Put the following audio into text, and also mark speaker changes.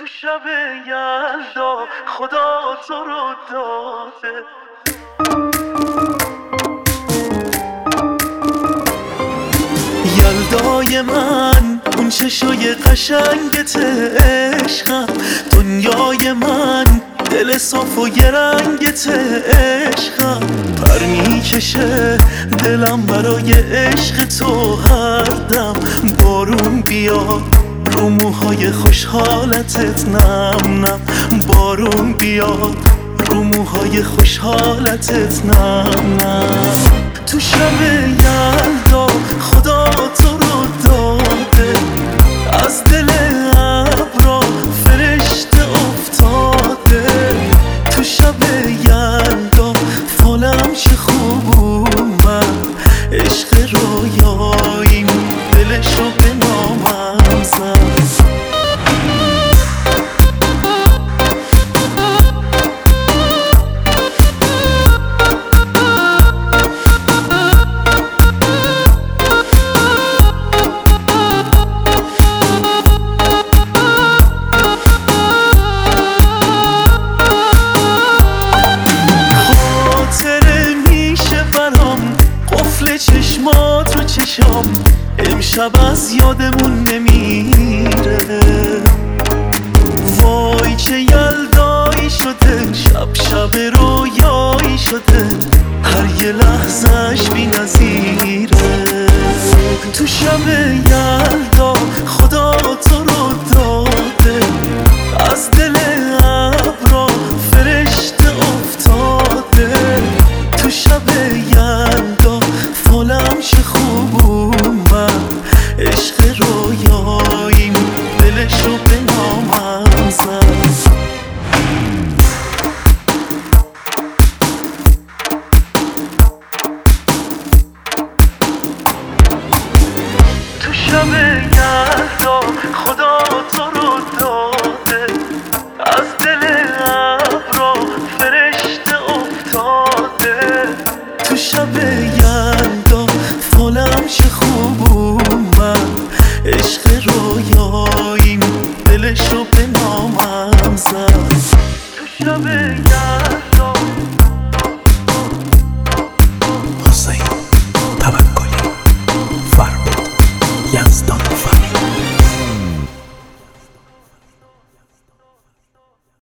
Speaker 1: تو شب یلدا خدا تو رو داده. یلدای من اون چشای قشنگت عشقم، دنیای من دل صاف و یه رنگت عشقم. پر میکشه دلم برای عشق تو هر دم، بارون بیاد رو موهای خوشحالتت نم نم، بارون بیاد رو موهای خوشحالتت نم نم. تو شب یلدا خدا تو رو داده، از دل ابرا فرشته افتاده. تو شب یلدا فالم چه خوب اومد، عشق رویاییم دلشو به نامم زد. چشمات رو چشم امشب از یادمون نمیره، وای چه یلدایی شده، شب شب رویایی شده، هر یه لحظهش بی نظیره. تو شب یلدا خدا تو رو داده، از دل ابرا فرشته افتاده. تو شب یلدا فالم چه خوب اومد، عشق رویاییم دلشو به نامم زد. تو شب